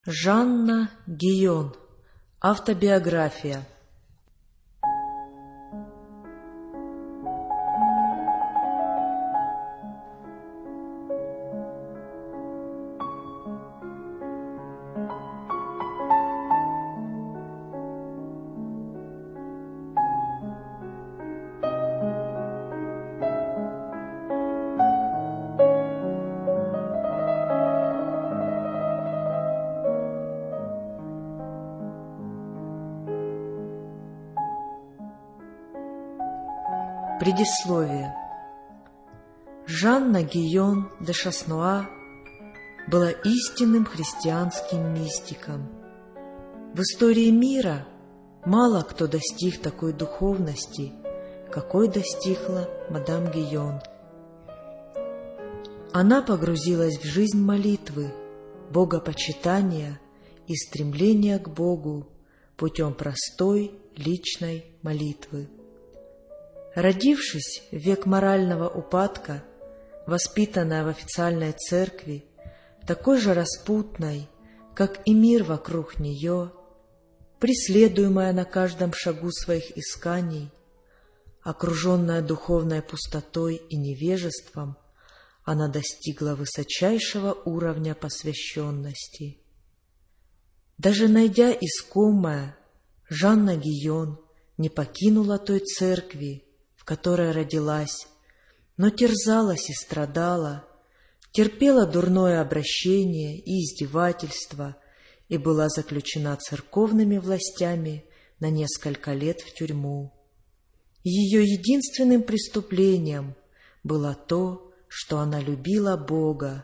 Жанна Гийон. Автобиография. Предисловие. Жанна Гийон де Шаснуа была истинным христианским мистиком. В истории мира мало кто достиг такой духовности, какой достигла мадам Гийон. Она погрузилась в жизнь молитвы, богопочитания и стремления к Богу путем простой личной молитвы. Родившись в век морального упадка, воспитанная в официальной церкви, такой же распутной, как и мир вокруг нее, преследуемая на каждом шагу своих исканий, окруженная духовной пустотой и невежеством, она достигла высочайшего уровня посвященности. Даже найдя искомое, Жанна Гийон не покинула той церкви, в которой родилась, но терзалась и страдала, терпела дурное обращение и издевательство и была заключена церковными властями на несколько лет в тюрьму. Ее единственным преступлением было то, что она любила Бога.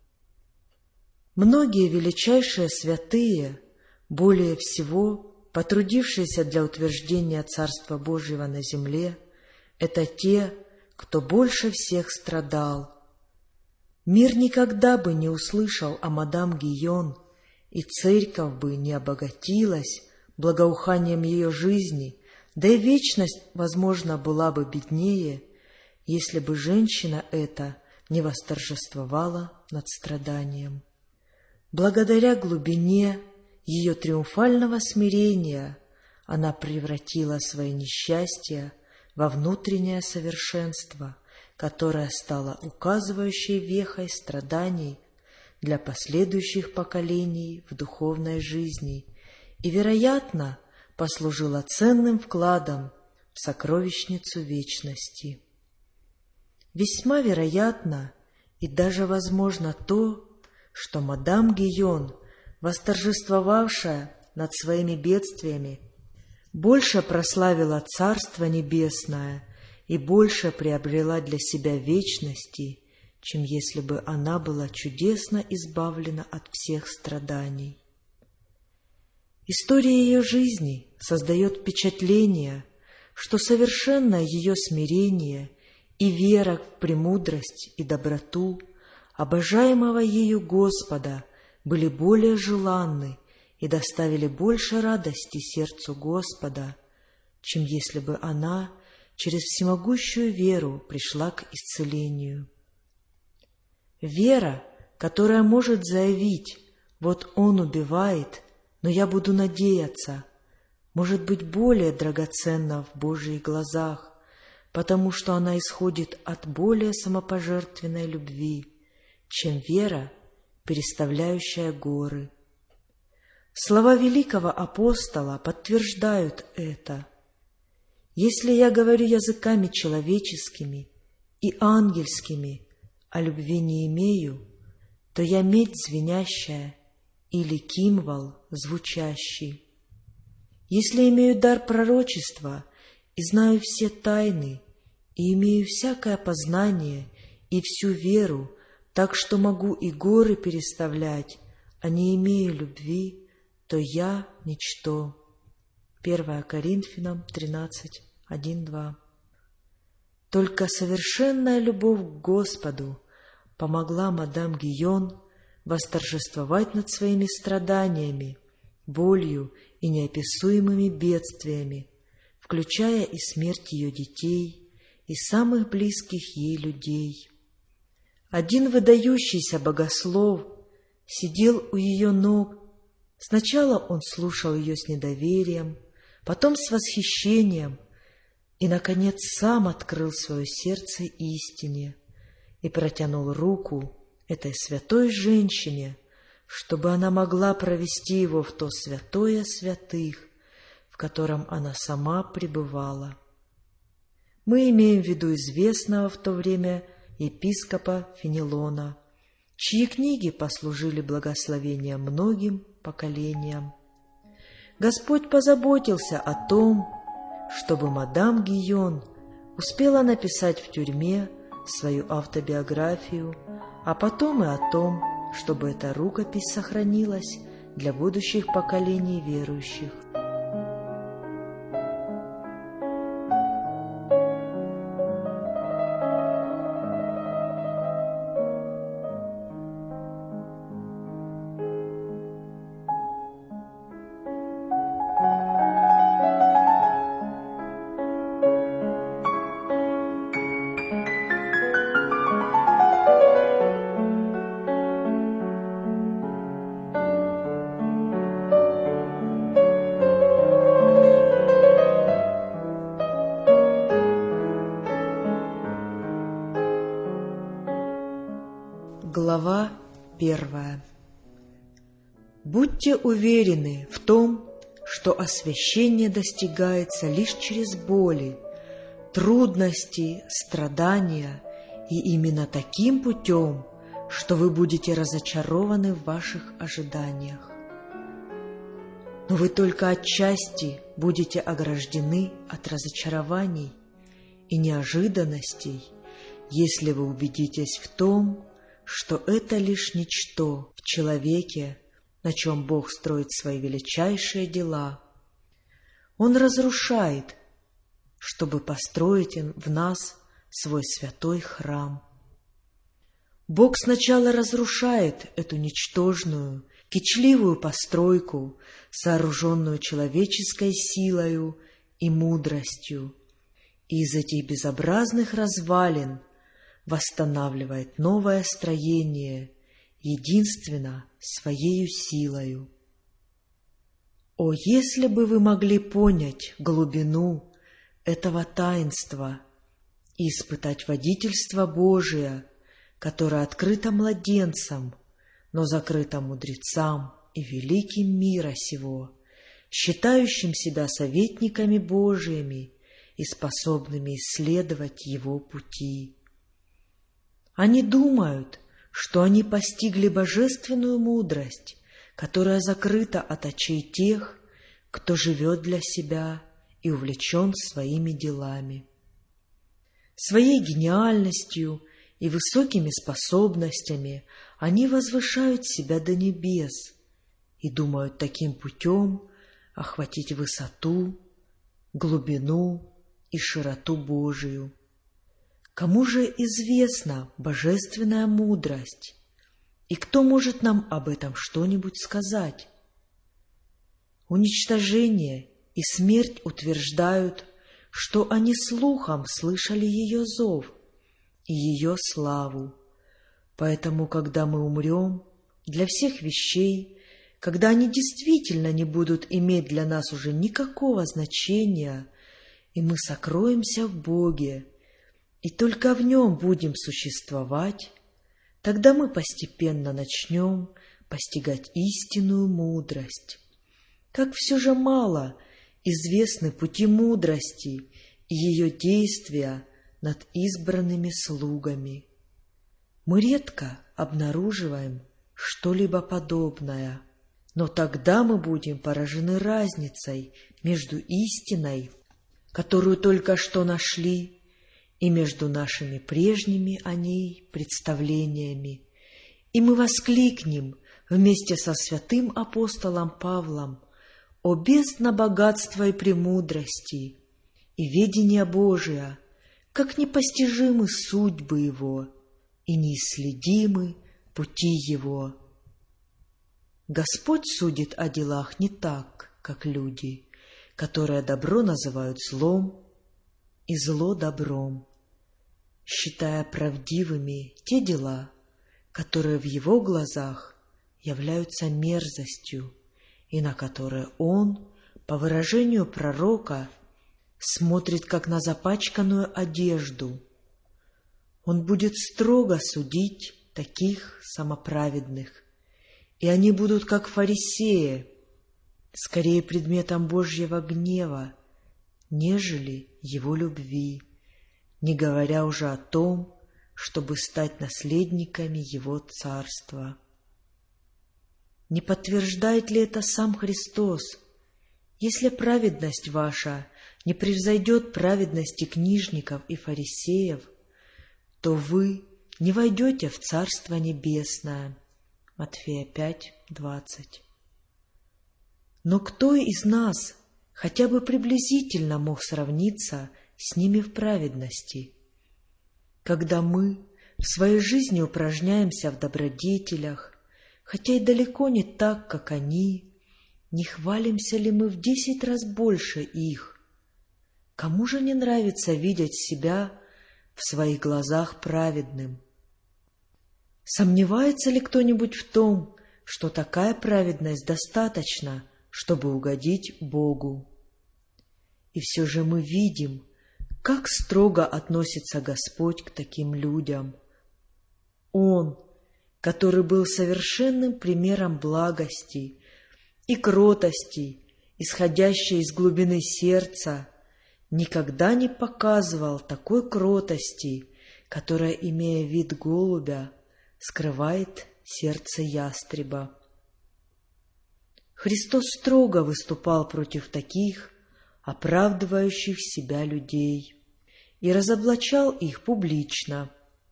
Многие величайшие святые, более всего потрудившиеся для утверждения Царства Божьего на земле, это те, кто больше всех страдал. Мир никогда бы не услышал о мадам Гийон, и церковь бы не обогатилась благоуханием ее жизни, да и вечность, возможно, была бы беднее, если бы женщина эта не восторжествовала над страданием. Благодаря глубине ее триумфального смирения она превратила свои несчастья во внутреннее совершенство, которое стало указывающей вехой страданий для последующих поколений в духовной жизни и, вероятно, послужило ценным вкладом в сокровищницу вечности. Весьма вероятно и даже возможно то, что мадам Гийон, восторжествовавшая над своими бедствиями, больше прославила Царство Небесное и больше приобрела для себя вечности, чем если бы она была чудесно избавлена от всех страданий. История ее жизни создает впечатление, что совершенное ее смирение и вера в премудрость и доброту обожаемого ею Господа были более желанны и доставили больше радости сердцу Господа, чем если бы она через всемогущую веру пришла к исцелению. Вера, которая может заявить: «Вот он убивает, но я буду надеяться», может быть более драгоценна в Божьих глазах, потому что она исходит от более самопожертвенной любви, чем вера, переставляющая горы. Слова великого апостола подтверждают это. «Если я говорю языками человеческими и ангельскими, а любви не имею, то я медь звенящая или кимвал звучащий. Если имею дар пророчества и знаю все тайны, и имею всякое познание и всю веру, так что могу и горы переставлять, а не имею любви, то я ничто». 1 Коринфянам 13, 1-2. Только совершенная любовь к Господу помогла мадам Гийон восторжествовать над своими страданиями, болью и неописуемыми бедствиями, включая и смерть ее детей и самых близких ей людей. Один выдающийся богослов сидел у ее ног Сначала он слушал ее с недоверием, потом с восхищением и, наконец, сам открыл свое сердце истине и протянул руку этой святой женщине, чтобы она могла провести его в то святое святых, в котором она сама пребывала. Мы имеем в виду известного в то время епископа Фенелона, чьи книги послужили благословением многим поколениям. Господь позаботился о том, чтобы мадам Гийон успела написать в тюрьме свою автобиографию, а потом и о том, чтобы эта рукопись сохранилась для будущих поколений верующих. Глава 1. Будьте уверены в том, что освящение достигается лишь через боли, трудности, страдания, и именно таким путем, что вы будете разочарованы в ваших ожиданиях. Но вы только отчасти будете ограждены от разочарований и неожиданностей, если вы убедитесь в том, что это лишь ничто в человеке, на чем Бог строит свои величайшие дела. Он разрушает, чтобы построить в нас свой святой храм. Бог сначала разрушает эту ничтожную, кичливую постройку, сооруженную человеческой силою и мудростью, и из этих безобразных развалин восстанавливает новое строение, единственно своею силою. О, если бы вы могли понять глубину этого таинства и испытать водительство Божие, которое открыто младенцам, но закрыто мудрецам и великим мира сего, считающим себя советниками Божиими и способными исследовать его пути. Они думают, что они постигли божественную мудрость, которая закрыта от очей тех, кто живет для себя и увлечен своими делами. Своей гениальностью и высокими способностями они возвышают себя до небес и думают таким путем охватить высоту, глубину и широту Божию. Кому же известна божественная мудрость, и кто может нам об этом что-нибудь сказать? Уничтожение и смерть утверждают, что они слухом слышали ее зов и ее славу. Поэтому, когда мы умрем, для всех вещей, когда они действительно не будут иметь для нас уже никакого значения, и мы сокроемся в Боге, и только в Нем будем существовать, тогда мы постепенно начнем постигать истинную мудрость. Как все же мало известны пути мудрости и ее действия над избранными слугами. Мы редко обнаруживаем что-либо подобное, но тогда мы будем поражены разницей между истиной, которую только что нашли, и между нашими прежними о ней представлениями, и мы воскликнем вместе со святым апостолом Павлом: «О бездна богатства и премудрости, и ведения Божия, как непостижимы судьбы Его, и неисследимы пути Его». Господь судит о делах не так, как люди, которые добро называют злом, и зло добром, считая правдивыми те дела, которые в Его глазах являются мерзостью, и на которое он, по выражению пророка, смотрит как на запачканную одежду. Он будет строго судить таких самоправедных, и они будут, как фарисеи, скорее предметом Божьего гнева, нежели Его любви, не говоря уже о том, чтобы стать наследниками Его Царства. Не подтверждает ли это сам Христос? Если праведность ваша не превзойдет праведности книжников и фарисеев, то вы не войдете в Царство Небесное. Матфея 5:20. Но кто из нас хотя бы приблизительно мог сравниться с ними в праведности? Когда мы в своей жизни упражняемся в добродетелях, хотя и далеко не так, как они, не хвалимся ли мы в 10 раз больше их? Кому же не нравится видеть себя в своих глазах праведным? Сомневается ли кто-нибудь в том, что такая праведность достаточна, чтобы угодить Богу? И все же мы видим, как строго относится Господь к таким людям. Он, который был совершенным примером благости и кротости, исходящей из глубины сердца, никогда не показывал такой кротости, которая, имея вид голубя, скрывает сердце ястреба. Христос строго выступал против таких, оправдывающих себя людей, и разоблачал их публично.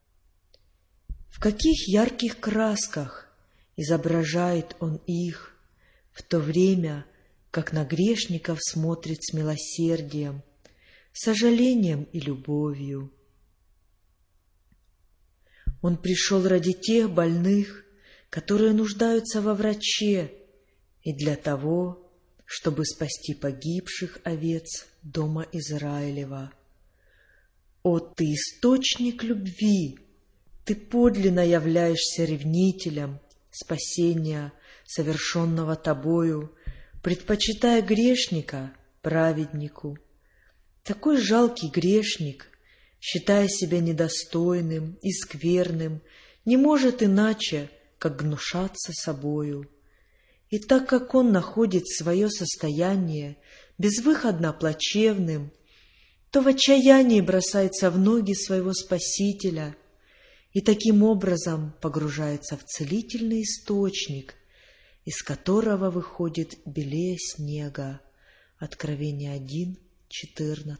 В каких ярких красках изображает Он их, в то время как на грешников смотрит с милосердием, сожалением и любовью. Он пришел ради тех больных, которые нуждаются во враче, и для того, чтобы спасти погибших овец дома Израилева. О, ты источник любви! Ты подлинно являешься ревнителем спасения, совершенного тобою, предпочитая грешника праведнику. Такой жалкий грешник, считая себя недостойным и скверным, не может иначе, как гнушаться собою. И так как он находит свое состояние безвыходно плачевным, то в отчаянии бросается в ноги своего Спасителя и таким образом погружается в целительный источник, из которого выходит белее снега. Откровение 1:14.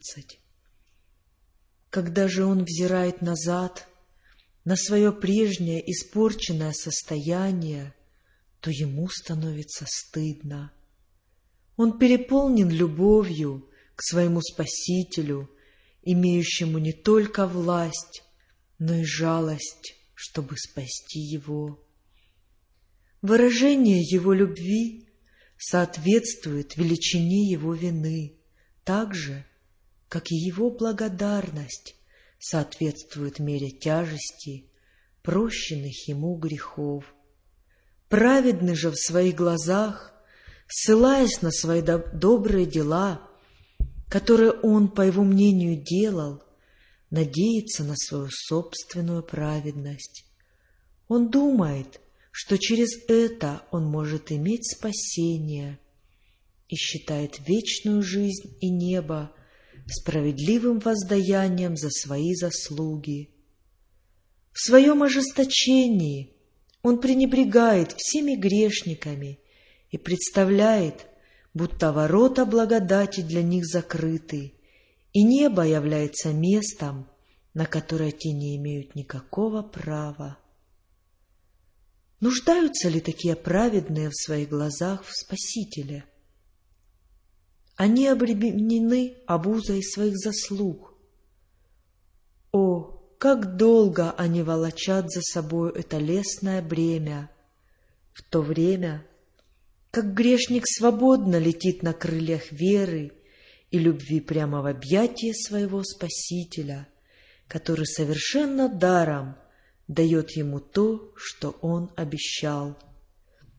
Когда же он взирает назад на свое прежнее испорченное состояние, то ему становится стыдно. Он переполнен любовью к своему Спасителю, имеющему не только власть, но и жалость, чтобы спасти его. Выражение его любви соответствует величине его вины, так же, как и его благодарность соответствует мере тяжести прощенных ему грехов. Праведный же в своих глазах, ссылаясь на свои добрые дела, которые он, по его мнению, делал, надеется на свою собственную праведность. Он думает, что через это он может иметь спасение, и считает вечную жизнь и небо справедливым воздаянием за свои заслуги. В своем ожесточении он пренебрегает всеми грешниками и представляет, будто ворота благодати для них закрыты, и небо является местом, на которое те не имеют никакого права. Нуждаются ли такие праведные в своих глазах в Спасителе? Они обременены обузой своих заслуг. О, как долго они волочат за собой это лесное бремя, в то время, как грешник свободно летит на крыльях веры и любви прямо в объятия своего Спасителя, который совершенно даром дает ему то, что он обещал.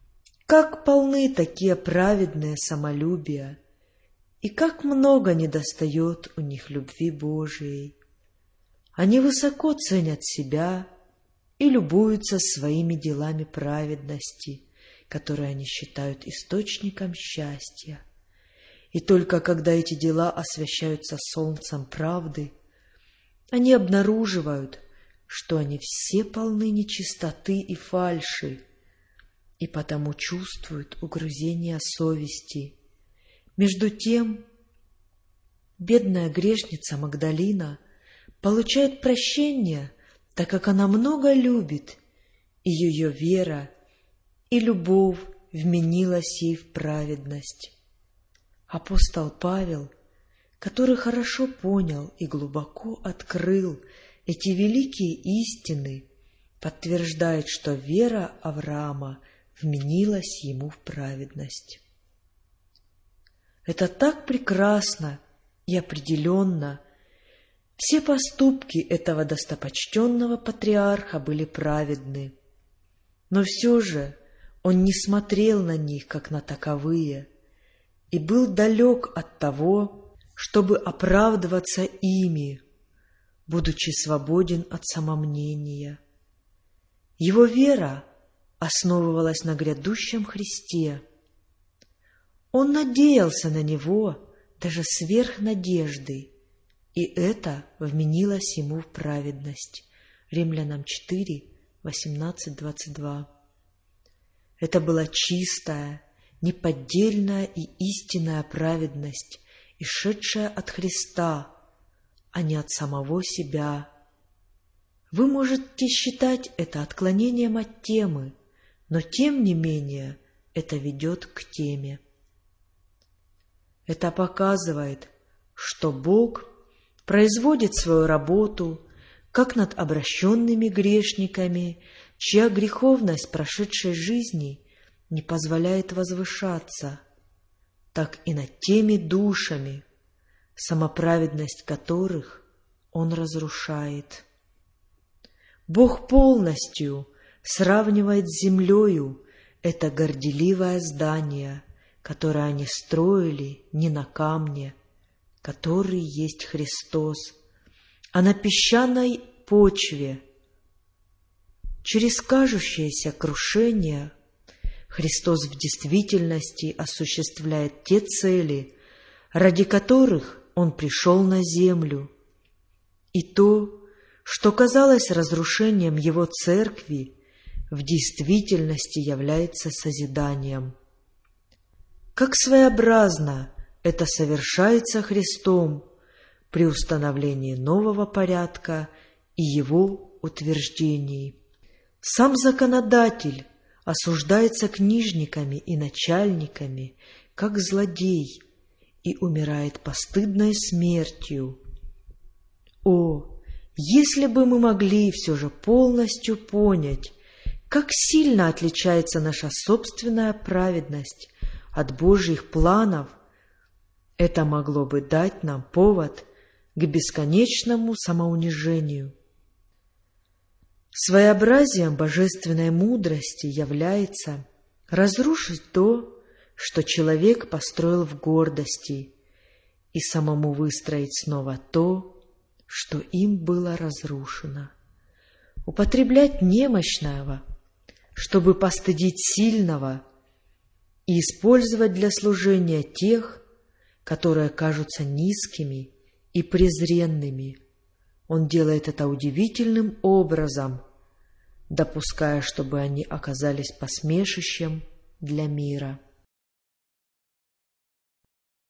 Как полны такие праведные самолюбия, и как много недостает у них любви Божией. Они высоко ценят себя и любуются своими делами праведности, которые они считают источником счастья. И только когда эти дела освещаются солнцем правды, они обнаруживают, что они все полны нечистоты и фальши, и потому чувствуют угрызение совести. Между тем, бедная грешница Магдалина получает прощение, так как она много любит, и ее вера и любовь вменилась ей в праведность. Апостол Павел, который хорошо понял и глубоко открыл эти великие истины, подтверждает, что вера Авраама вменилась ему в праведность. Это так прекрасно и определенно. Все поступки этого достопочтенного патриарха были праведны, но все же он не смотрел на них, как на таковые, и был далек от того, чтобы оправдываться ими, будучи свободен от самомнения. Его вера основывалась на грядущем Христе. Он надеялся на Него даже сверх надежды, и это вменилось ему в праведность. Римлянам 4, 18-22. Это была чистая, неподдельная и истинная праведность, исшедшая от Христа, а не от самого себя. Вы можете считать это отклонением от темы, но тем не менее это ведет к теме. Это показывает, что Бог производит свою работу как над обращенными грешниками, чья греховность прошедшей жизни не позволяет возвышаться, так и над теми душами, самоправедность которых Он разрушает. Бог полностью сравнивает с землею это горделивое здание, которое они строили не на камне, который есть Христос, а на песчаной почве. Через кажущееся крушение Христос в действительности осуществляет те цели, ради которых Он пришел на землю. И то, что казалось разрушением Его церкви, в действительности является созиданием. Как своеобразно это совершается Христом при установлении нового порядка и Его утверждении. Сам законодатель осуждается книжниками и начальниками, как злодей, и умирает постыдной смертью. О, если бы мы могли все же полностью понять, как сильно отличается наша собственная праведность от Божьих планов, это могло бы дать нам повод к бесконечному самоунижению. Своеобразием божественной мудрости является разрушить то, что человек построил в гордости, и самому выстроить снова то, что им было разрушено. Употреблять немощного, чтобы постыдить сильного, и использовать для служения тех, которые кажутся низкими и презренными. Он делает это удивительным образом, допуская, чтобы они оказались посмешищем для мира.